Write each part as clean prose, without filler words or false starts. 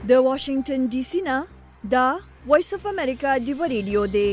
د واشنگټن ډي سي نه دا وایس اف امریکا دی ریډیو دی.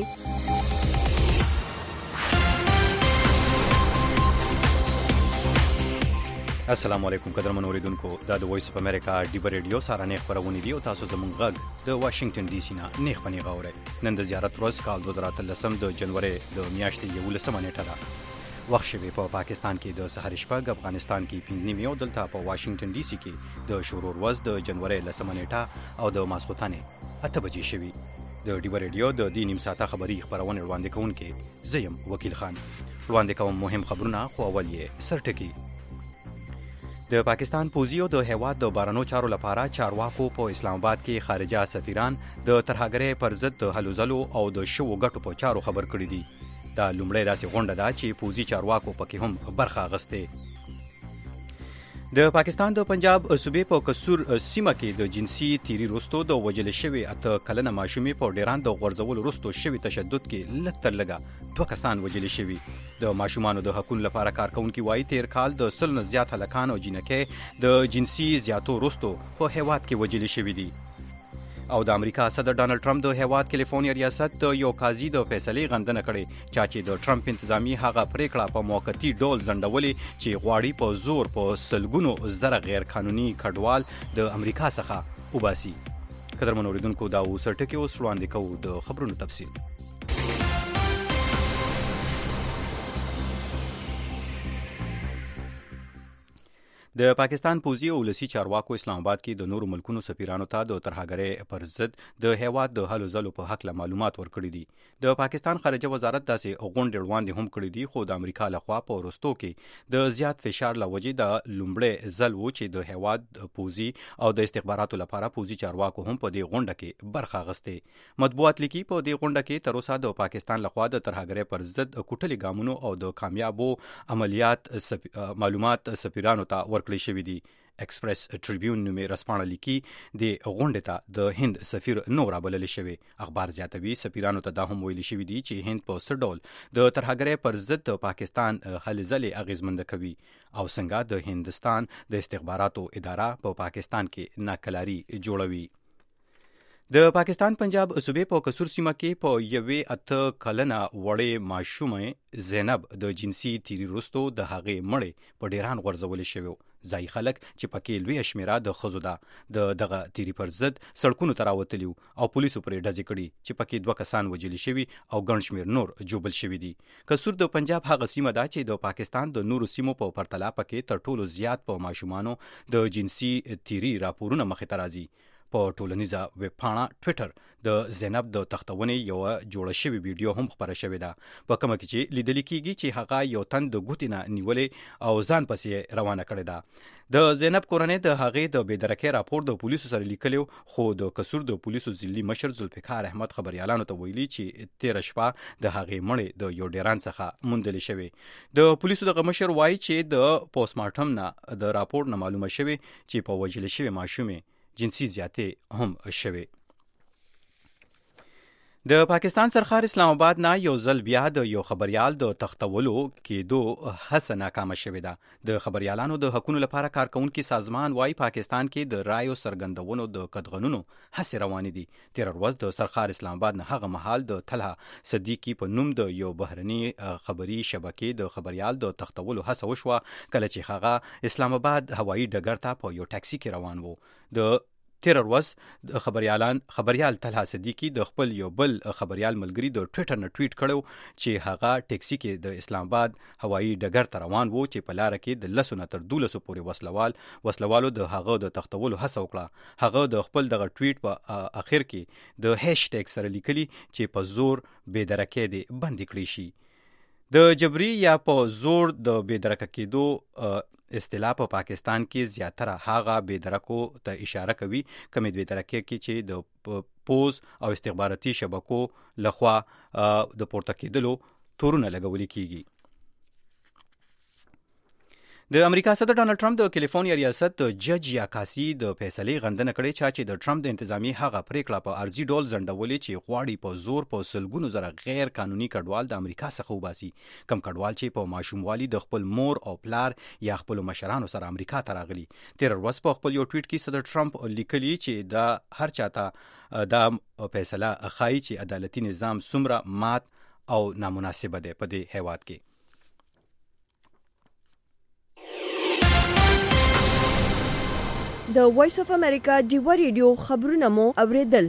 السلام علیکم قدرمن اوریدونکو، دا د وایس اف امریکا دی ریډیو سره نه خبرونه دي او تاسو زموږ غږ د واشنگټن ډي سي نه نه خبري غوړې. نن د زیارت ورځ کال 2013 د جنوري د میاشتې 11 نیټه ده. وخت شوی په پاکستان کې د سحر شپږ، افغانستان کې 5 او دلته په واشنگټن ډي سي کې د شروع ورځ د جنوري 10 نیټه او د ماسخوتانه 8 بجې شوی. د ډیو ریډیو د دې نیم ساعته خبري خبرونه وړاندې کوونکې زیم وکیل خان وړاندې کوم مهم خبرونه. خو اول یې سرټکی. د پاکستان پوځیو د هیواد د بارنو چارو لپاره چارواکو په اسلام آباد کې خارجه سفیران د ترهګرۍ پر ضد د هلو ځلو او د شوو ګټو په چارو خبر کړي دي. دا لومړی داسې غونډه ده چې پوځي چارواکو پکې هم برخه اخیستې. د پاکستان د پنجاب صوبې په قصور سیمه کې د جنسي تیری وروسته د وژل شوي 8 کلنه ماشومې په ډیران د غورځولو وروسته شوي تشدد کې لږ تر لږه 2 کسان وژل شوي. د ماشومانو د حقوقو لپاره کارکونکي وایي تیر کال د 100 نه زیات هلکان او جنکۍ د جنسي زیاتو وروسته په هیواد کې وژل شوي دي. او د امریکا صدر ډانلډ ټرمپ د هیواد کالیفورنیا ریاست د یو قاضي د فیصلې غندنه کړې چې د ټرمپ انتظامی هغه پریکړه په موقتی ډول ځنډولې چې غواړي په زور په سلګونو زره غیر قانوني کډوال د امریکا څخه وباسي. قدرمن اوریدونکو، دا اوس ټکی اوس وړاندې کوو د خبرونو تفصیل. د پاکستان پوځي او ولسي چارواکو اسلام آباد کې د نورو ملکونو سفیرانو ته د ترهګرۍ پر ضد د هیواد د هلو ځلو په حق له معلومات ورکړي دي. د پاکستان خارجه وزارت داسې غونډې وړاندې هم کړي دي، خو د امریکا لخوا په وروستو کې د زیات فشار له وجې د لومړی ځل و چې د هیواد پوځي او د استخباراتو لپاره پوځي چارواکو هم په دې غونډه کې برخه اخیستې. مطبوعات لیکي په دې غونډه کې تر اوسه د پاکستان لخوا د ترهګرۍ پر ضد کوټلي ګامونو او د کامیابو عملیات معلومات سفیرانو ته ورکړي شوی دي. ایکسپریس ټریبیون نومې رسپانه لیکي د غونډې ته د هند سفیر نو رابلل شوی. اخبار زیاتوي سفیرانو ته دا هم ویل شوی دی چې هند په څه ډول د ترهګرۍ پر ضد د پاکستان هلې ځلې اغیزمنده کوي او څنګه د هندستان د استخباراتو اداره په پاکستان کې ناکلاري جوړوي. د پاکستان پنجاب صوبې په قصور سیمه کې په یوې 8 کلنه وړې ماشومې زینب د جنسي تیری وروسته د هغې مړې په ډیران غورځول شوی. ځایي خلک چې پکې لویه شمیره د ښځو ده د دغه تیری پر ضد سړکونو ته راوتلي او پولیسو پرې ډزې کړي چې پکې 2 کسان وژلي شوي او ګڼ شمېر نور ژوبل شوي دي. قصور د پنجاب هغه سیمه ده چې د پاکستان د نورو سیمو په پرتله پکې تر ټولو زیات په ماشومانو د جنسي تیری راپورونه مخې ته راځي. په ټولنیزه ویب پاڼه ټویټر د زینب د تختونې یو جوړه شوی ویډیو هم خبره شوې ده، په کومه کې چې لیدل کېږي چې هغه یو تن د ګوتې نه نیولې او ځان پسې روانه کړې ده. د زینب کورنۍ د هغې د بېدرکۍ راپور د پولیسو سره لیکلی، خو د قصور د پولیسو ضلعي مشر ذوالفقار احمد خبریالانو ته ویلي چې تېره شپه د هغې مړې د یو ډیران څخه موندلې شوې. د پولیسو دغه مشر وایي چې د پوسټمارټم نه د راپور نه معلومه شوې چې په وژل شوې ماشومې جنسي زیاتې هم شوي. د پاکستان سرخار اسلام آباد نه یو ځل بیا د یو خبریال د تختولو کېدو هڅه ناکامه شوې ده. د خبریالانو د حقوقو لپاره کارکونکي سازمان وايي پاکستان کې د رایو څرګندونو د قدغنونو هڅې روانې دي. تېره ورځ د سرخار اسلام آباد نه هغه مهال د طلحه صدیقي په نوم د یو بهرني خبري شبکې د خبریال د تختولو هڅه وشوه کله چې هغه اسلام آباد هوایي ډګر ته په یو ټاکسي کې روان و. د تېره ورځ د خبریال طلحه صدیقي د خپل یو بل خبریال ملګري د ټویټر نه ټویټ کړو چې هغه ټیکسي کې د اسلام آباد هوایي ډګر ته روان و چې په لاره کې د 10 نه تر 12 پورې وسلوالو د هغه د تختولو هڅه وکړه. هغه د خپل دغه ټویټ په اخر کې د هیشټیګ سره لیکلي چې په زور بېدرکۍ دې بندي کړی شي. د جبري یا په زور د بېدرکه کېدو اصطلاح په پاکستان کې زیاتره هغه بېدرکو ته اشاره کوي کومې بېدرکۍ کې چې د پوز او استخباراتي شبکو لخوا د پورته کېدلو تورونه لګولي کېږي. د امریکا صدر ډانلډ ټرمپ د کیلیفورنیا ریاست د جج یا قاضي د فیصلې غندنه کړې چې د ټرمپ د انتظامی هغه پریکړه په ارزي ډول ځنډولې چې غواړي په زور په سلګونو زره غیر قانوني کډوال د امریکا څخه وباسي. کم کډوال چې په ماشوموالي د خپل مور او پلار یا خپل مشرانو سره امریکا ته راغلي. تیر ورځ په خپل یو ټویټ کې صدر ټرمپ لیکلي چې دا هر چاته دا فیصله ښایي چې عدالتي نظام څومره مات او نامناسبه دی په دې هیواد کې. د وایس اف امریکا ډیوا ریډیو خبرونه مو اوریدل.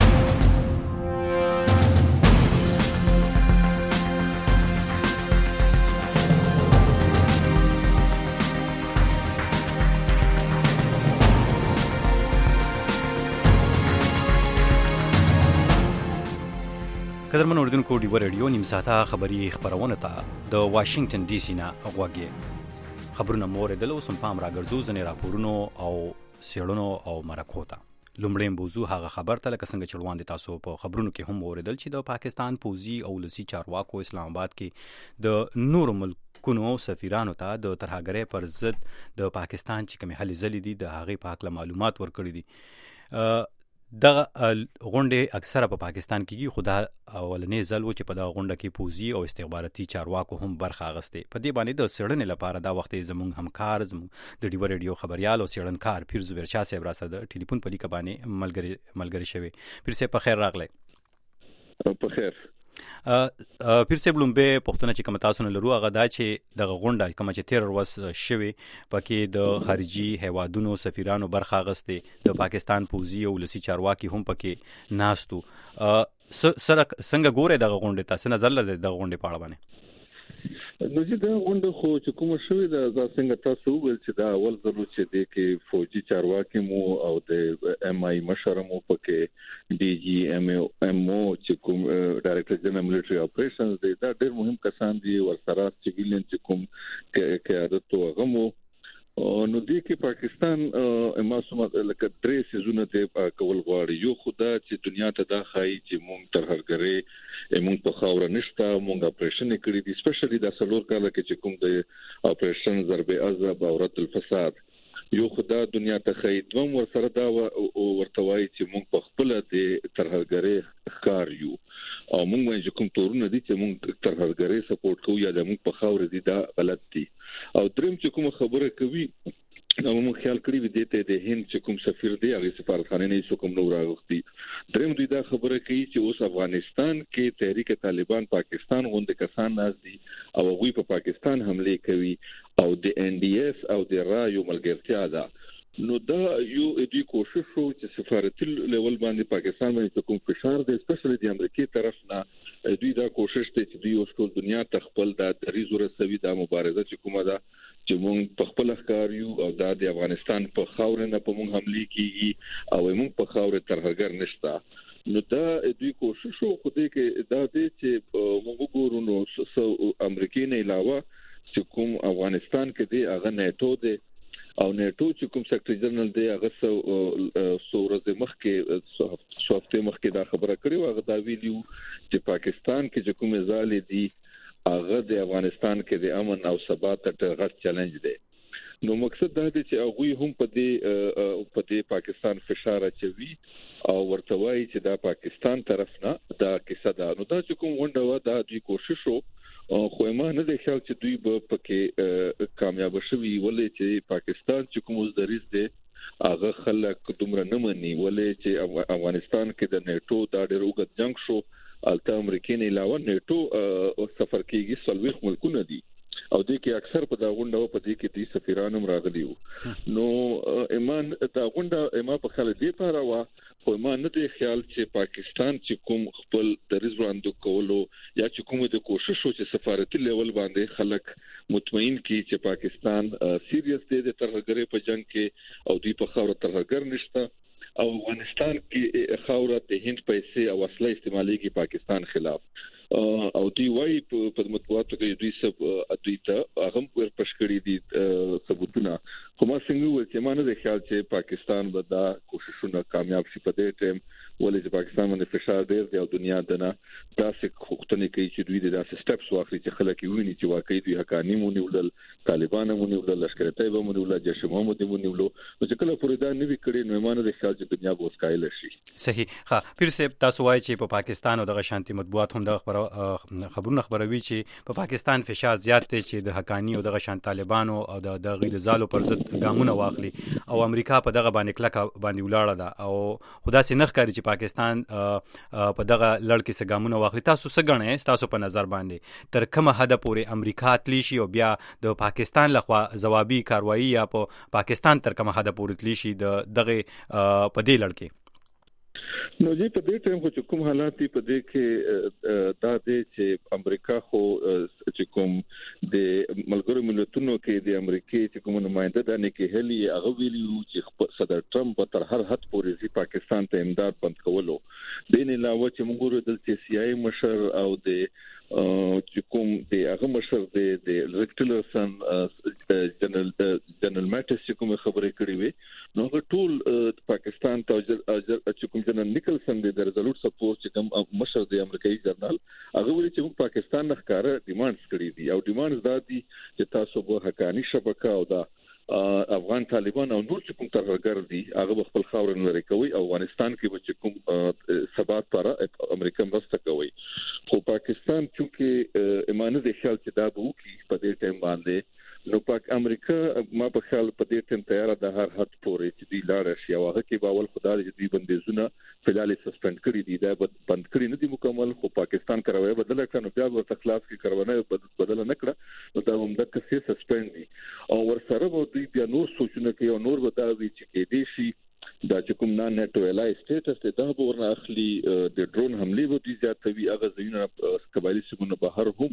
قدرمن اوریدونکو ډیوا ریډیو نیم ساعته خبري خبرونه ته د واشنگټن ډي سي نه غوږی خبرونه مو اوریدل. اوس هم پام راګرځو ځینې راپورونو او سیړونو او مرکو ته. لومړی موضوع هغه خبر ته لکه څنګه چې وړاندې تاسو په خبرونو کې هم اوریدل چې د پاکستان پوځي او ولسي چارواکو اسلام آباد کې د نورو ملکونو سفیرانو ته د ترهګرۍ پر ضد د پاکستان چې کومې هلې ځلې دي د هغې په هکله معلومات ورکړي دي. دغه غونډې اکثره په پاکستان کې خو دا اولنې ځل و چې په دغه غونډه کې پوځي او استخباراتي چارواکو هم برخه اخیستې. په دې باندې د څېړنې لپاره دا وخت زموږ همکار زموږ د ډیوا ریډیو خبریال او څېړنکار پیر زبیر شاه صاحب راسره د ټلیفون په لیکه باندې ملګری شوی. پیر صاحب په خیر راغلی. په خیر. پیر صاحب لومبه پښتنه چې کوم تاسو نه لرو هغه دا چې دغه غونډه کوم چې تیر ورځ شوی پکې د خارجي هیوادونو سفیرانو برخه اخیستې، د پاکستان پوځي او ولسي چارواکي هم پکې ناستو. سره څنګه ګوره دغه غونډه تاسو نظر لرئ دغه غونډه په اړه باندې؟ نو چې دا غونډه خو چې کوم شوې دا څنګه تاسو وویل چې دا اول ځل چې د کې فوجي چارواکي مو او د ام آی مشر مو پکې ډي جی ام او چې کوم ډایرکټر جنرال ملټری اپریشنز دی دا ډېر مهم کسان دي ورسره سیویلین چې کوم قیادت هغه مو. نو دې کې پاکستان معصومه لکه درې سيزونه ته کول غواړي. یو خدا چې دنیا ته دا خایي چې مونږ ترهګرۍ مونږ په خاور نشته، مونږ اپریشن کړی دي سپیشلی د سلور کال کې چې کوم د اپریشن ضرب عذاب او رد الفساد. یو خدا دنیا ته خایي دوم ورسره دا ورتوي چې مونږ په خپل د ترهګرۍ ښکار یو او مونږ چې کوم تورونه دي چې مونږ ترهګرۍ سپورټ کوو یا د مونږ په خاور دي دا غلط دي. او دریم چې کوم خبره کوي نو موږ خیال کړی وي دته د هند چې کوم سفیر دی هغه سفارتخانه نه کوم نو راغلی. دریم دوی دا خبره کوي چې اوس افغانستان کې تحریک طالبان پاکستان غونډه کسان ناز دي او هغه په پاکستان حمله کوي او د ان ډي اس او د رایو ملګرتیا ده. نو دا یو دې کوشش وو چې سفارتي لیول باندې پاکستان باندې کوم فشار دی سپیشلی د امریکای طرف نه دوی دا کوشش ته چې دوی اوس ټول دنیا ته خپل د دریز ورسوي د مبارزه چې کومه ده چې مونږ په خپل ښکار یو او د افغانستان په خاور نه په مونږ حمله کیږي او مونږ په خاور ترهګر نشته. نو دا دوی کوشش وو خو دې کې دا دې چې موږ ګورو نو امریکای نه علاوه چې کوم افغانستان کې دی هغه نیټو دی او نیټو چې کوم سیکرټری جنرال دی هغه سورز مخکې هفته مخکې دا خبره کړې هغه دا ویلو چې پاکستان کې چې کوم ځالې دي هغه د افغانستان کې د امن او ثبات ته غټ چیلنج دی. نو مقصد دا دی چې هغه هم په دې پاکستان فشار اچوي او ورته وایي چې دا پاکستان طرف نه دا کیسه ده. نو دا چې کوم غونډه و دا دوی کوشش وو خو ما نه د خیال چې دوی به پکې کامیاب شوي ولې چې پاکستان چې کوم دریز دی هغه خلک دومره نه مني ولې چې افغانستان کې د نیټو دا ډېر اوږد جنگ شو الته امریکای نه علاوه نیټو سفر کېږي سلويخ ملکونه دي او دې کې اکثر په دا غونډه په دې کې دي سفیرانو راغلي وو. نو ایمان دا غونډه ایمان په خاله دی لپاره وا خو ایمان نه دی خیال چې پاکستان چې کوم خپل دریز وړاندې کولو یا چې کوم د کوشش او چې سفارتي لیول باندې خلک مطمئن کی چې پاکستان سیریس دی د ترهګرۍ په جنگ کې او دوی په خاور ترهګر نشته او افغانستان کې خاور د هند پیسې او اصله استعماليږي پاکستان خلاف او دوی وايي په مطبوعاتو کې دوی ته هغه پر پښکړی دي ثبوتونه کومه څنګه وایي چې مانه د خیال چې پاکستان به دا کوششونه کامیاب شي په دې ټیم ولې چې پاکستان باندې فشار ډیر دی او دنیا دنه داسې خوختنه کوي چې دوی داسې سټپس واخلي چې خلک یې ویني چې واقعي دوی حقانی مونږ ولل طالبان مونږ ولل لشکره طیبه مونږ ولل جيش محمد مونږ ولل چې کله فريدا نوي کړي نو مانه د خیال چې دنیا به وسکایل شي. صحیح. ها پیر سه تاسو وایي چې په پاکستان او د شانتي مطبوعات هم د خبرونه خبروي چې په پاکستان فشار زیات دی چې د حقانی او د شان طالبانو او د غیر زالو پر ضد ګامونه واخلي او امریکا په دغه باندې کلک باندې ولاړه ده او خدا سي نخ کوي چې پاکستان په دغه لړ کې سګامونه واخلي. تاسو څه غنئ تاسو په نظر باندې تر کومه حد پورې امریکا تلی شي او بیا د پاکستان لخوا جوابي کاروایی یا په پاکستان تر کومه حد پورې تلی شي دغه په دې لړ کې؟ نو جی په دې ټیم خو کوم حالات په دې کې دا دي چې امریکا خو چې کوم د ملګرو ملتونو کې د امریکای چې کوم نماینده د نیکی هلی هغه ویلي چې صدر ټرمپ په هر حد پورې پاکستان ته امداد بند کولو دین علاوه چې موږ د سی آی مشر او د چې کوم د هغه مشر د ریکټلرسن جنرال ماټس چې کوم خبرې کړې وي نو هغه ټول پاکستان ته چې کوم جنرال نیکلسن د ریزولوټ سپورټ چې کوم مشر د امریکایي جرنال هغه ویلي چې موږ پاکستان نه ښکارا ډیمانډز کړې دي او ډیمانډز دا دي چې تاسو به حقانی شبکه او دا افغان طالبان او نور چې کوم ترهګر دي هغه خپل خاور نه لري کوي او افغانستان کې به کوم ثبات پر امریکا مرسته کوي خو پاکستان چې ایمانه د خیال چې دا به وکړي په دې ټیم باندې نو پاک امریکا ما په خیال په دې ټیم تیار ده هر حد پورې چې دی لاړ شي او هغه کې باول خدای دې دوی بندیزونه فلال سسپند کړی دي دا بند کړی نه دي مکمل خو پاکستان کاروي بدل کړه نو بیا ورته خلاص کې کارونه بدل نه کړه نو دا هم د کسي سسپند دي او ورسره به دوی بیا نور سوچونه کوي او نور به دا وی چې کې دي شي دا چې کوم نه نیټو الای سټیټس ته دا ورنه اخلي د ډرون حمله وو دي زیاتوي هغه ځینې قبایلی سیمونه بهر هم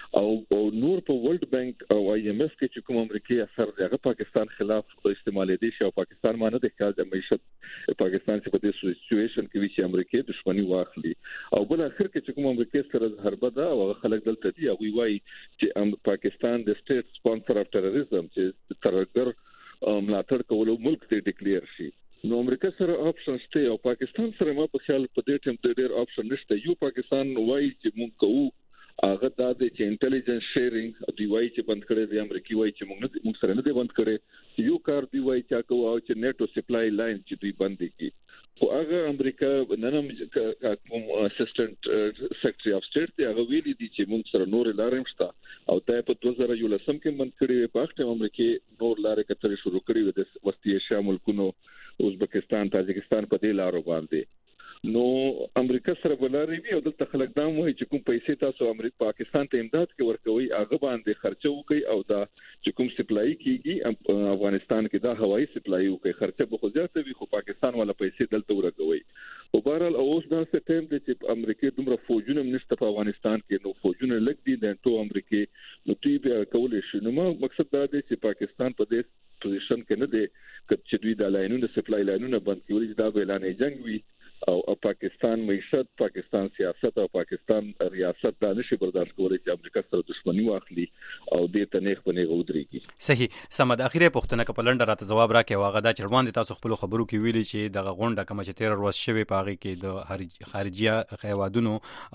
او نور په ورلد بانک او آی ایم اف کې چې کوم امریکای اثر دی هغه پاکستان خلاف استعمال دي شو پاکستان باندې د خیال د معیشت پاکستان چې په دې سچويشن کې چې امریکای دښمنی واخلي او بل اخر کې چې کوم امریکای سره حربه ده او خلک دلته دي او وایي چې پاکستان د سټیټ سپانسر اف ټیرریزم چې ترګر ملاتړ کولو ملک ته ډیکلیئر شي نو امریکا سره اپشن شته او پاکستان سره ما په خیال په دې ټیم ته ډېر اپشن نشته یو پاکستان وایي چې موږ کوو هغه د انټيليجنس شیرینګ دی وایي چې بند کړي دی امریکای وایي چې موږ سره نه دی بند کړي یو کار دی وایي چې کوو او چې نیټو سپلای لاین چې دوی بند کړي خو هغه امریکا نن کوم اسسټنټ سیکریټري اف سټیټ دی هغه ویلي دي چې موږ سره نور لارې شته او دا په 2011 کې بند کړي په وخت امریکای نور لارې کتل شروع کړي د وسطي ایشیا ملکونو ازبکستان تاجکستان په دې لارو باندې نو امریکا سره ولاري وي او دلته خلک دا وایي چې کوم پیسې تاسو امریکا پاکستان ته امداد کې ورکوي هغه باندې خرچه وکړي او دا چې کوم سپلای کیږي افغانستان کې دا هوایي سپلای وکړي خرچه به خو زیاته وي خو پاکستان ولا پیسې دلته ورکوي او بهرحال اوس دا ټیم دی چې امریکا دومره فوجونه نشته په افغانستان کې نو فوجونه لګ دي د ټو امریکا نو دوی بیا کولای شي نو مقصد دا دی چې پاکستان په دې پوزیشن کې نه دی چې دوی د لاینونو سپلای لاینونه بند کړي دا به اعلان جنگ وي او پاکستان معیشت پاکستان سیاست او پاکستان ریاست دا نشي برداشت کولای چې امریکا سره دښمنی واخلي او دې تنیخ بنې غودريږي. صحیح. سمد اخیره پښتنه کپلند راته جواب راکې واغه دا چروان دي تاسو خپل خبرو کې ویلي چې د غونډه کوم چې 13 ورځ شوی پاغي کې د خارجيه هیوادونو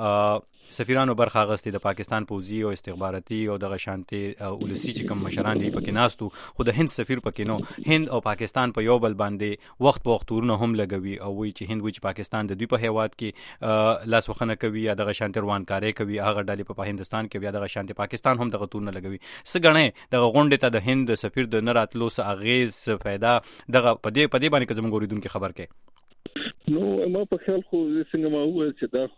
سفیرانو برخه غستې د پاکستان پوزي او استخباراتي او د شانتي ولسی چې کوم مشران دي پکې ناستو خو د هند سفیر پکې نو هند او پاکستان په یو بل باندې وخت په وخت ورونه هم لګوي او وی چې هند وی چې پاکستان د دوی په هیواد کې لاس وخنه کوي یا د شانتي روان کاری کوي هغه ډلې په هندستان کې بیا د شانتي پاکستان هم د غتورونه لګوي سګنه د غونډې ته د هند سفیر د نراتلو سه اغیز پیدا دغه په دې باندې کوم ګوریدونکو خبر کې نو ما په خیال خو څنګه ما وویل چې دا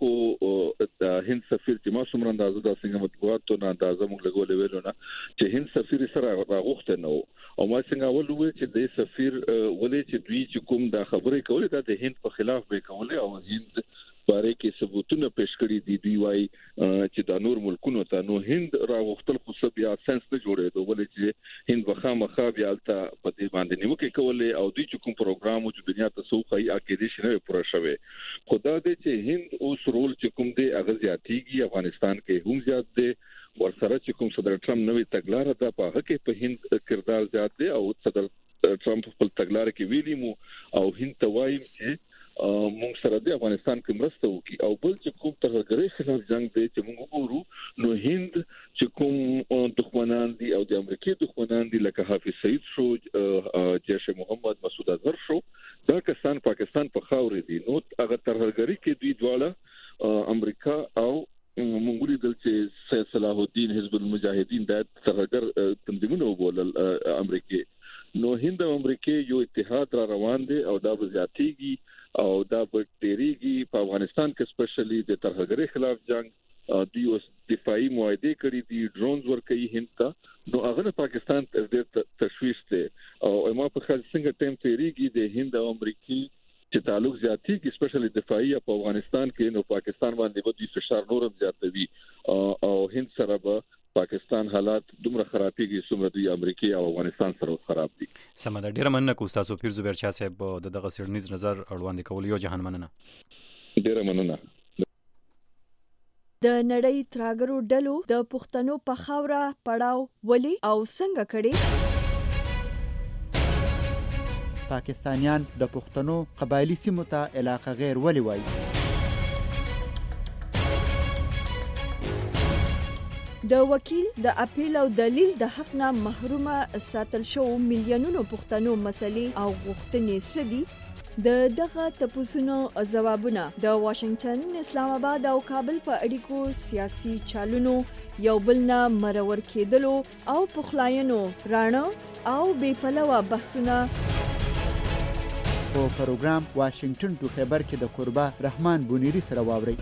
خو د هند سفیر چې ما څومره اندازه د څنګه مطبوعاتو نه اندازه موږ لګولې ویلو نه چې هند سفیر سره راغوښته نو او ما څنګه وویل چې د سفیر ولې چې دوی چې کوم دا خبرې کولې دا د هند په خلاف به کولې او هند باره کې ثبوتونه پیش کړي دي دوی وايي چې د نور ملکونو ته نو هند راغوښتل خو څه بیا سنس نه جوړېدو ولې چې هند وخامخا بیا ته په دې باندې نیوکه کولې او دوی چې کوم پروګرام چې دنیا ته سوخي اکیدې شنه پوره شوه خدا دې چې هند اوس رول چې کوم دی هغه زیاتیږي افغانستان کې هم زیات دی ورسره چې کوم صدر ټرمپ نوې تګلارې ده په هغه کې په هند کردار زیات دی او صدر ټرمپ خپل تګلارې کې ویلي مو او هند ته وایم چې موږ سره د افغانستان کې مرسته وکړي او بل چې کوم ترهګرۍ خلاف جنگ دی چې موږ وګورو نو هند چې کوم دښمنان دي او د امریکای دښمنان دي لکه حافظ سعید شو جیش محمد مسعود اظهر شو دا کسان پاکستان په خاورې دي نو هغه ترهګرۍ کې دوی دواړه امریکا او موږ لیدل چې سید صلاح الدین حزب المجاهدین د ترهګر تنظیمونو وبولل امریکای نو هند او امریکای یو اتحاد را روان دي او دا بزیاتیږي او دا بټریږي په افغانستان کې سپیشلی د ترهګرۍ خلاف جنگ د یو دفاعي معاهده کړې دي ډرونز ورکوي هند ته نو هغه پاکستان تر ډېر تشویش ته او ما په خاص څنګه ټیم تیریږي د هند او امریکای چې تعلق زیاتیږي سپیشلی دفاعي په افغانستان کې نو پاکستان باندې به د فشار نورم زیاتوي او هند سره به پاکستان حالات دومره خرابېږي څومره د امریکای او افغانستان سره خراب دي. سمه ډیره مننه کو استاد پیر زبیر شاه صاحب دغه سیړنیز نظر اړوند کول یو جهان مننه. ډیره مننه. د نړۍ ترهګرو ډلو د پښتنو په خاوره پړاو ولي او څنګه کړي؟ پاکستانیان د پښتنو قبایلی سیمو ته علاقه غیر ولي وایي؟ د وکیل د اپیل او دلیل د حق نه محرومه ساتل شو میلیونونو پښتنو مسلې او غوښتنې سدي دغه تپوسونو ځوابونه د واشنگټن اسلام آباد او کابل په اړیکو سیاسي چالونو یو بل نه مرور کېدلو او پخلاینو رانه او بې پلوه بحثونه په پروګرام واشنگټن ټو خیبر کې د قربا رحمان بونیری سره واوري.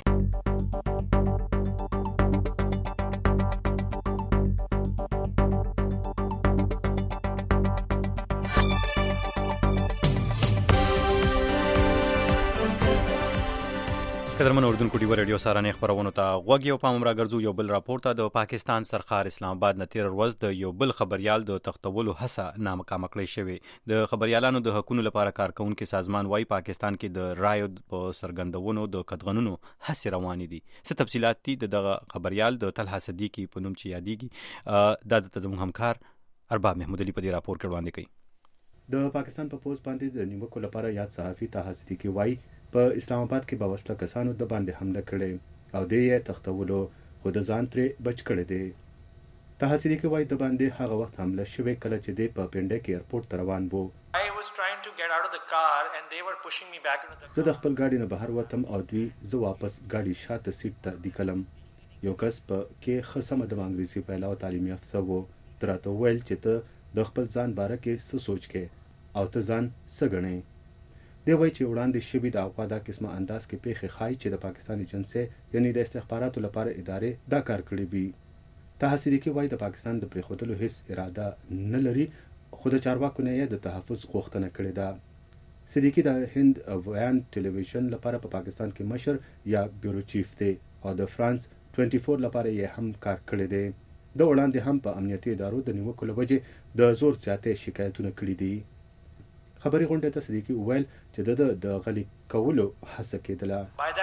قدرمن اردوونکو ډیو ریډیو سارانه خبرونه ته غوږ یو پام راګرځو یو بل راپور ته د پاکستان سرخار اسلام آباد نتیر ورځ د یو بل خبريال د تختولو هڅه نامکمل کړې شوې د خبريالانو د حقوقو لپاره کارکونکو سازمان وايي پاکستان کې د رایو په سرګندونو د قدغنونو هڅې روانې دي. څه تفصيلات دي دغه خبريال د طلحه صدیقی په نوم چې یادېږي د زموږ همکار ارباب محمود علي په دې راپور کې وړاندې کوي. د پاکستان په پوز باندې د نیوکو لپاره یاد صحافي طلحه صدیقی وايي په اسلام آباد کې به وسله کسانو د باندې حمله کړې او د یې تختولو خو د ځان ترې بچ کړی دی. طلحه صدیقی وايي د باندې هغه وخت حمله شوې کله چې د په پنډه کې ایرپورټ ته روان وو. زه د خپل ګاډي نه بهر وتم او دوی زه واپس ګاډي شاته سیټ ته دیکلم. یو کس په کې خصمه د انګلیسي په علاوه تعلیمي افسر وو. تراته ویل چې ته د خپل ځان باره کې څه سوچ کې او ته ځان څه ګڼې. دی وایي چې وړاندې شوي د افغان دا قسمه انداز کې پیښې ښایي چې د پاکستان ایجنسۍ یعنې د استخباراتو لپاره ادارې دا کار کړی وي. طلحه صدیقی وایي د پاکستان د پرېښودلو هیڅ اراده نه لري خو د چارواکو نه یې د تحفظ غوښتنه کړې ده. صدیقی د هند ویان ټلویزیون لپاره په پاکستان کې مشر یا بیورو چیف دی او د فرانس 24 لپاره یې هم کار کړی دی. د وړاندې هم په امنیتي ادارو د نیوکو له وجې د زور زیاتې شکایتونه کړي دي. خبري غونډه ته صدیقی وویل چې د غلي کولو هڅه کېدله.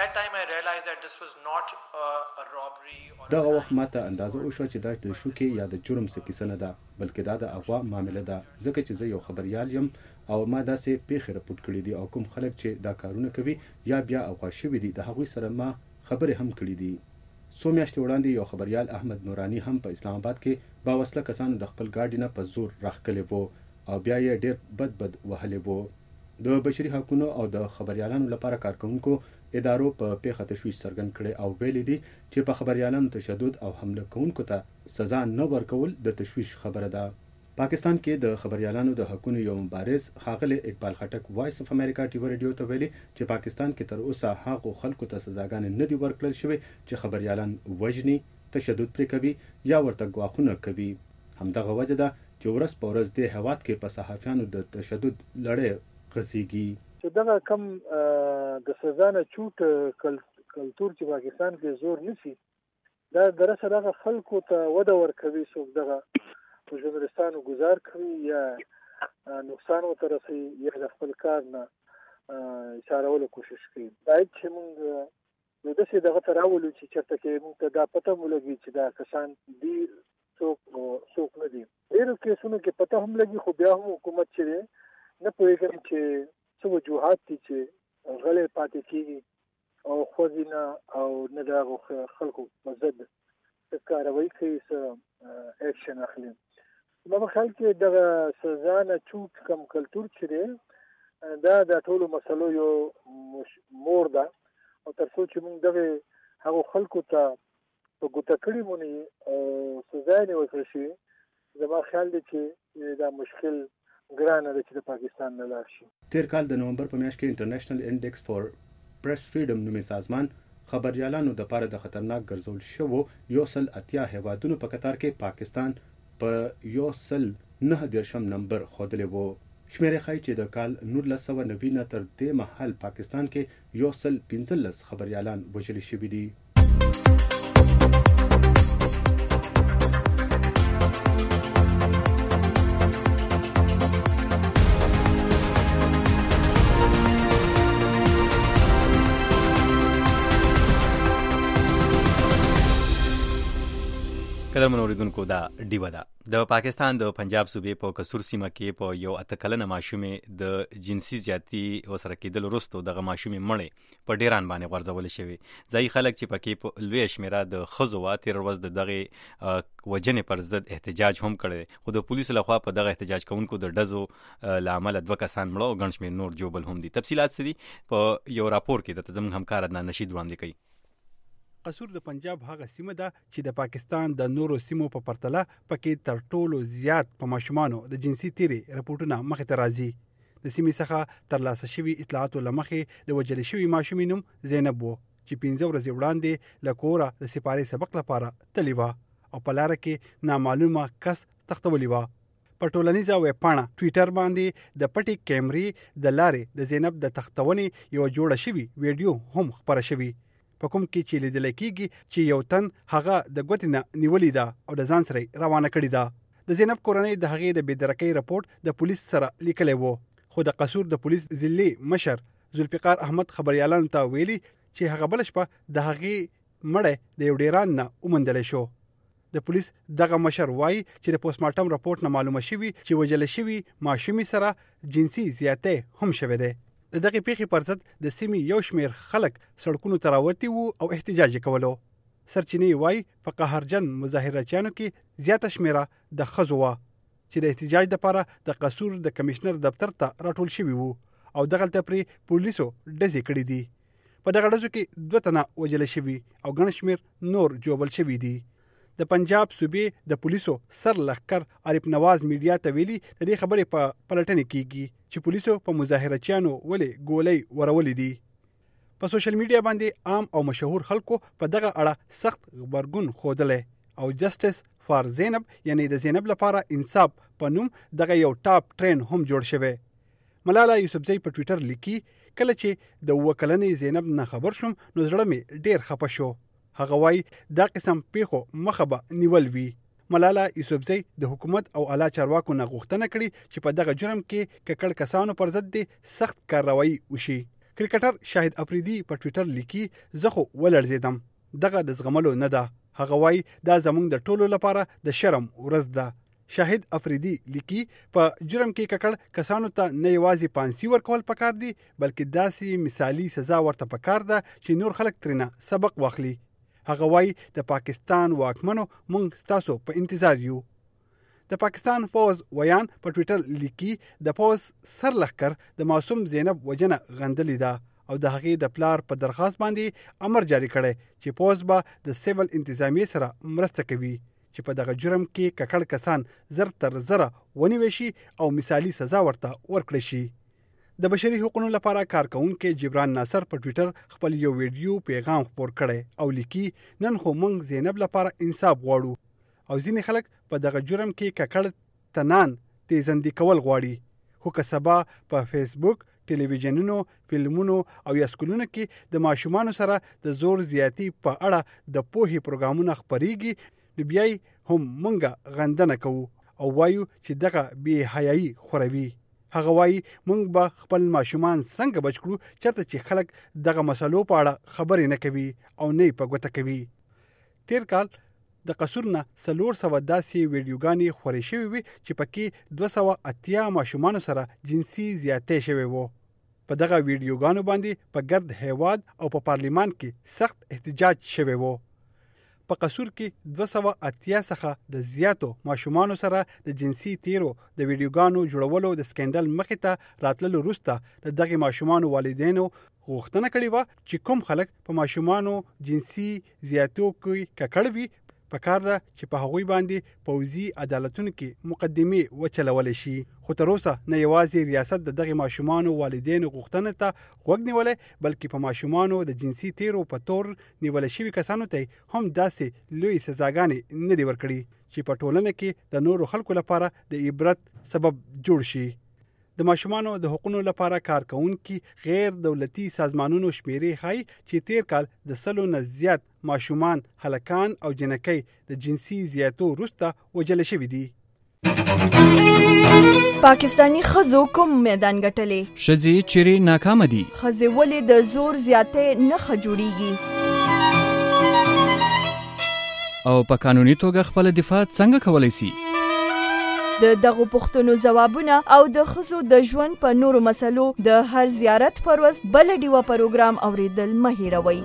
دغه وخت ماته اندازه وشوه چې دا د شوکې یا د جرم څه کیسه نه ده بلکې دا د اغوا معامله ده ځکه چې زه یو خبريال یم او ما داسې پیښې راپورټ کړې دي او کوم خلک چې دا کارونه کوي یا بیا اغوا شوي دي د هغوی سره ما خبرې هم کړې دي. څو میاشتې وړاندې یو خبريال احمد نورانی هم په اسلام آباد کې باوسله کسانو د خپل ګاډي نه په زور راخکلې وو او بیا یې ډېر بد وهلې وو. د بشري حقوقو او د خبريالانو لپاره کارکونکو ادارو په پیښه تشویش څرګند کړي او ویلي دي چې په خبريالانو تشدد او حمله کوونکو ته سزا نه ورکول د تشویش خبره ده. پاکستان کې د خبريالانو د حقوقو یو مبارز ښاغلی اقبال خټک وایس اف امریکا ټي وی ریډیو ته ویلي چې پاکستان کې تر اوسه هغو خلکو ته سزاګانې نه دي ورکړل شوې چې خبريالان وژني تشدد پرې کوي یا ورته ګواښونه کوي. همدغه وجه ده چې ورځ په ورځ د هیواد کې په صحافیانو د تشدد لړۍ غځېږي. چې دغه کم د سزا نه چوټ کلتور چې پاکستان کې زور نشي دا درسه دغه خلکو ته وده ورکوي څوک دغه په ژورنالستانو گزار کوي یا نقصان ورته رسوي یا د خپل کار نه اشارولو کوشش کوي. باید چې موږ نو د څه دغه تراول چې چرته کې موږ ته دا پته مولږي چې دا کسان دي څوک نه دي. ډېرو کیسونو کې پته هم لګي خو بیا هم حکومت چې نه پوهېږي چې څه وجوهات دي چې غلې پاتې کیږي او خوځینه او نه د خلکو په ضد کاروي کوي څه اکشن اخلي. په خیال کې دغه سزا نه چوک کم کلتور چې دی دا د ټولو مسلو یو مور ده او تر څو چې موږ دغه هغو خلکو ته په ګوته کړي مونږ او سزا یې ورکړل شي زما خیال دی چې دا مشکل ګرانه ده چې د پاکستان نه لاړ شي. تیر کال د نومبر په میاشت کې انټرنیشنل انډیکس فار پریس فریډم نومي سازمان خبريالانو د پاره د خطرناک ګرځول شوو 180 هیوادونو په قطار کې پاکستان په 109 نمبر خودلې وو. شمیرې ښایي چې د کال 1990 تر دې مهال پاکستان کې 115 خبريالان وژل شوي دي. قدر منوریدونکو دا ډیوه ده. د پاکستان د پنجاب صوبې په قصور سیمه کې په یو 8 کلنه ماشومې د جنسي زیاتی وسره کېدل وروسته دغه ماشومې مړې په ډیران باندې غورځول شوې. ځایي خلک چې پکې په لوی شمیره د ښځو وا تیر ورځ د دغه وجنې پر ضد احتجاج هم کړی خو د پولیسو لخوا په دغه احتجاج کوونکو د ډزو له امله 2 کسان مړه او ګڼ شمېر نور جوبل هم دي. تفصیلات څه دي په یو راپور کې د زموږ همکار عدنان نشید وړاندې کوي. قصور د پنجاب هغه سیمه ده چې د پاکستان د نورو سیمو په پرتله پکې تر ټولو زیات په ماشومانو د جنسي تیرې راپورټونه مخې ته راځي. د سیمې څخه ترلاسه شوي اطلاعاتو له مخې د وژل شوي ماشومې نوم زینب و چې 15 ورځې وړاندې له کوره د سپارې سبق لپاره تللی وه او په لاره کې نامعلومه کس تختولی وه. په ټولنیزه ویبپاڼه ټویټر باندې د پټې کیمرې د لارې د زینب د تختونې یو جوړه شوي ویډیو هم خپره شوي په کوم کې چې لیدل کېږي چې یو تن هغه د ګوتې نه نیولې ده او د ځان سره روانه کړې ده. د زینب کورنۍ د هغې د بېدرکۍ رپورټ د پولیس سره لیکلی و خو د قصور د پولیس ضلعي مشر ذوالفقار احمد خبريالانو ته ویلي چې هغه بله شپه د هغې مړی د یو ډیران نه وموندلی شو. د پولیس دغه مشر وایي چې د پوسټمارټم رپورټ نه معلومه شوي چې وژل شوي ماشومې سره جنسي زیاتی هم شوی دی. د دغه پیښې پر ضد د سیمې یو شمېر خلک سړکونو ته راوتي وو او احتجاج یې کولو. سرچینې وایي په قهرجن مظاهرچیانو کې زیاته شمېره د ښځو وه چې د احتجاج دپاره د قصور د کمشنر دفتر ته راټول شوي وو او دغلته پرې پولیسو ډزې کړي دي. په دغه ډزو کې 2 تنه وژل شوي او ګڼ شمېر نور جوبل شوي دي. د پنجاب صوبې د پولیسو سر لښکر عارف نواز میډیا ته ویلي د دې خبرې په پلټنې کېږي چې پولیسو په مظاهرچیانو ولې ګولۍ ورولې دي. په سوشل میډیا باندې عام او مشهور خلکو په دغه اړه سخت غبرګون ښودلی او جسټس فار زینب یعنی د زینب لپاره انصاف په نوم دغه یو ټاپ ټرین هم جوړ شوی. ملاله یوسفزۍ په ټویټر لیکي کله چې د 9 کلنې زینب نه خبر شوم نو زړه مې ډېر خفه شو. هغه وایي دا قسم پیښو مخه به نیول وي. ملاله یوسفزۍ د حکومت او اعلی چارواکو نه غوښتنه کړې چې په دغه جرم کې ککړ کسانو پر ضد سخت کارروایي وشي. کرکټر شاهد افریدي په ټویټر لیکي زه خو ولړزېدم دغه د زغملو نه ده. هغه وایي دا زموږ د ټولو لپاره د شرم ورځ ده. شاهد افریدي لیکي په جرم کې ککړ کسانو ته نه یوازې پانسي ورکول پکار دي بلکې داسې مثالي سزا ورته پکار ده چې نور خلک ترنه سبق واخلي. هغه وایي د پاکستان واکمنو مونږ ستاسو په انتظار یو. د پاکستان پوز ویان په ټویټر لیکي د پوز سر لښکر د معصوم زینب وجنه غندلې ده او د هغې د پلار په درخواست باندې امر جاری کړی چې پوز به د سیول انتظامیې سره مرسته کوي چې په دغه جرم کې ککړ کسان زر تر زره ونیول شي او مثالي سزا ورته ورکړی شي. د بشري حقوقو لپاره کارکونکي جبران ناصر په ټویټر خپل یو ویډیو پیغام خپور کړی او لیکي نن خو موږ زینب لپاره انصاف غواړو او ځینې خلک په دغه جرم کې ککړ تنان تیزندي کول غواړي خو که سبا په فیسبوک ټلویزیونونو فلمونو او یا سکولونو کې د ماشومانو سره د زور زیاتی په اړه د پوهې پروګرامونه خپریږي نو بیا هم موږ غندنه کوو او وایو چې دغه بې حیايي خوروي. هغه وایي موږ به خپل ماشومان څنګه بچ کړو چېرته چې خلک دغه مسلو په اړه خبرې نه کوي او نه یې په ګوته کوي. تیر کال د قصور نه 400 داسې ویډیوګانې خورې شوې وي چې پکې 280 ماشومانو سره جنسي زیاتې شوې وو. په دغه ویډیوګانو باندې په ګرد هیواد او په پارلیمان کې سخت احتجاج شوی وو. په قصور کې 280 څخه د زیاتو ماشومانو سره د جنسي تیرو د ویډیوګانو جوړولو د سکندل مخې ته راتللو وروسته د دغه ماشومانو والدینو غوښتنه کړې وه چې کوم خلک په ماشومانو جنسي زیاتو کې ککړ وي پکار ده چې په هغوی باندې پوځي عدالتونو کې مقدمې وچلولې شي. خو تر اوسه نه یوازې ریاست د دغه ماشومانو والدینو غوښتنې ته غوږ نیولی بلکې په ماشومانو د جنسي تیرو په تور نیول شوي کسانو ته هم داسې لوی سزاګانې نه دي ورکړي چې په ټولنه کې د نورو خلکو لپاره د عبرت سبب جوړ شي. د ماشومانو د حقوقو لپاره کارکونکي غیر دولتي سازمانونو شمیرې ښایي چې تیر کال د 100 نه زیات ماشومان هلکان او جنکۍ د جنسي زیاتو وروسته وژل شوي دي. پاکستانی ښځو کوم میدان ګټلې؟ ښځې چیرې ناکامه دي؟ ښځې ولې د زور زیاتې نښه جوړیږي؟ او په قانوني توګه خپل دفاع څنګه کولی شي؟ د دغو پوښتنو ځوابونه او د ښځو د ژوند په نورو مسلو د هر زیارت پر ورځ بل ډیوه پروګرام اوریدل مه هیروئ.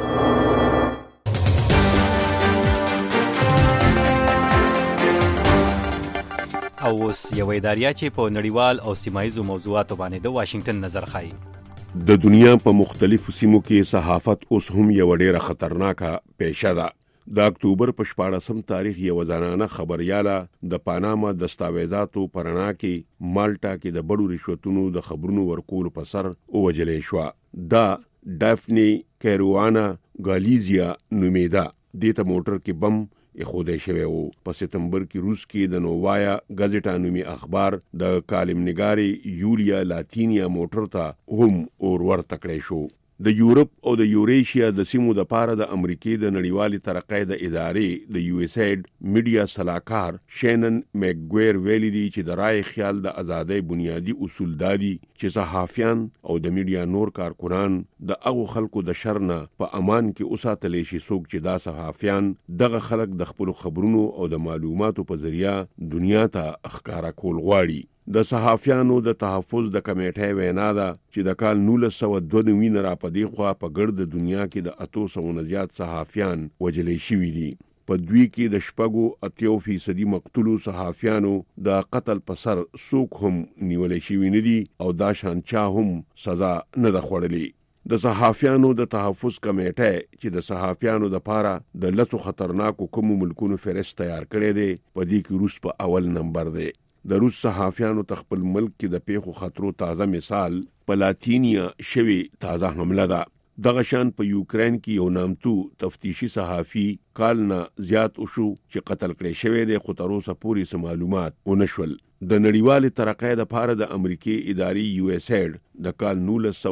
او اوس یو اداریا چې په نړیوال او سیمایي موضوعاتو باندې د واشنگټن نظر خایي. د دنیا په مختلفو سیمو کې صحافت اوس هم یو ډیره خطرناکه پیشه ده. د اکتوبر په 14 تاریخ یو زنانه خبرياله د پاناما دستاویزاتو پرانا کې مالټا کې د بډو رشوتونو د خبرونو ورکول په سر وجلې شو. دا ډافنی کیروانا غالیزیا نومیدا د ته موټر کې بم خوده شوی وو. په سپتمبر کې روس کې د نووایا غازټا نومي اخبار د کالمنګاری یولیا لاتینیا موټر ته هم اور ورته کړی شو. د یورپ او د یوریشیا د سیمو د پاره د امریکای د نړیوالي ترقۍ د ادارې د یو اس ایډ میډیا صلاحکار شینن میکګویر ویلي دی چې د رای خیال د ازادۍ بنیادی اصول دادي چې صحافیان او د میډیا نور کارکونان د هغه خلکو د شر نه په امان کې اوساتلی شي څوک چې دا صحافیان دغه خلک د خپل خبرونو او د معلوماتو په ذریعہ دنیا ته ښکارا کول غواړي. د صحافیانو د تحفظ د کمیټې وینا ده چې د کال 1992 نه را پدې خوا په ګرد دنیا کې د 800 نه زیات صحافیان وژلې شوي دي. په دوی کې د 80% مقتولو صحافیانو د قتل په سر څوک هم نیولې شوي نه دي او دا شان چا هم سزا نه ده خوړلې. د صحافیانو د تحفظ کمیټې چې د صحافیانو د پاره د لڅو خطرناکو کوم ملکونو فهرست تیار کړی دی په دې کې روس په اول نمبر دی. د روس صحافیانو تخپل ملک کې د پیښو خطرو تازه مثال په لاتینیا شوی تازه حمله ده. دغه شان په یوکرين کې یو نامتو تفتیشي صحافي کال نه زیات وشو چې قتل کړی شوی دی خو تر اوسه پورې معلومات ونشول. د نړیوالې ترقۍ لپاره د امریکای ادارې یو اس ایډ د کال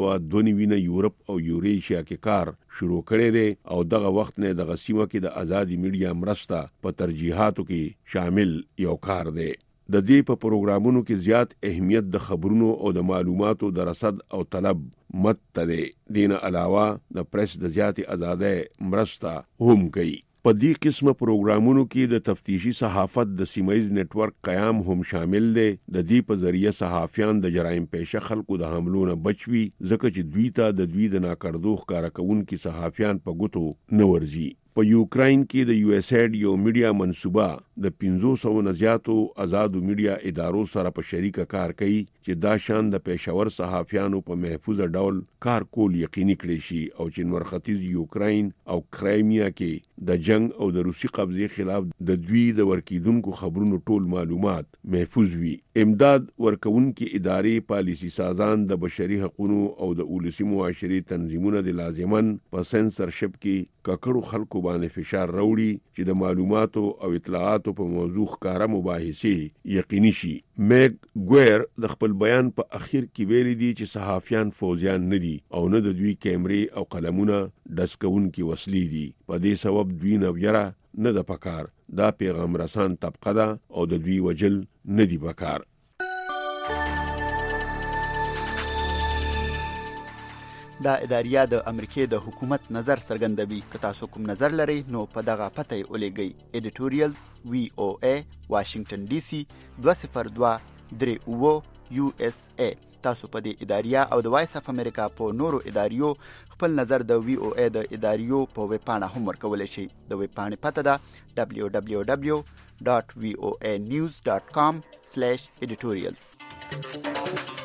1992 نه یورپ او یوریشیا کې کار شروع کړی دی او دغه وخت نه د غسیمه کې د آزادي میډیا مرسته په ترجیحاتو کې شامل یو کار دی. د دې په پروګرامونو کې زیات اهمیت د خبرونو او د معلوماتو د رصد او طلب متده دینه علاوه د پریس د زیات آزادۍ مرسته هم کوي. په دې قسمه پروګرامونو کې د تفتیشي صحافت د سیمایز نتورک قیام هم شامل دی. د دې په ذریعہ صحافیان د جرایم پیشه خلکو د حملو نه بچوي ځکه چې دوی ته د دوی د ناکردو ښکارکونکو صحافیان په ګوتو نه ورځي. په یوکرين کې د یو اس ایډ یو میډیا منصوبه د 500 نه زیاتو آزادو میډیا ادارو سره په شریکه کار کوي چې دا شان د پېښور صحافیانو په محفوظ ډول کار کول یقیني کړي شي او چې نور ختیځ یوکرين او کرایمیا کې د جنگ او د روسي قبضې خلاف د دوی د ورکیدونکو خبرونو ټول معلومات محفوظ وي. امداد ورکوونکي ادارې پالیسی سازان د بشري حقوقو او د اولسي معاشري تنظیمونو د لازمان په سنسرشپ کې ککړو خلکو باندې فشار راوړي چې د معلوماتو او اطلاعاتو په موضوع ښکارا مباحثې یقیني شي. میک ګویر د خپل بیان په اخر کې ویلي دي چې صحافیان فوجیان نه دي او نه د دوی کیمرې او قلمونه ډسکونکي وسلې دي. په دې سبب دوی نه ویره نه د پکار دا پیغام رسان طبقه ده او د دوی وجل نه دی پکار. دا اداریه د امریکای د حکومت نظر څرګندوي. که تاسو کوم نظر لرئ نو په دغه پته یې ولیږئ: editorial VOA Washington DC 20238 USA. تاسو په دې اداریه او د وایس اف امریکا په نورو اداریو خپل نظر د VOA د اداریو په ویب پاڼه هم ورکولی شئ. د ویب پاڼې پته ده www.voanews.com/editorials.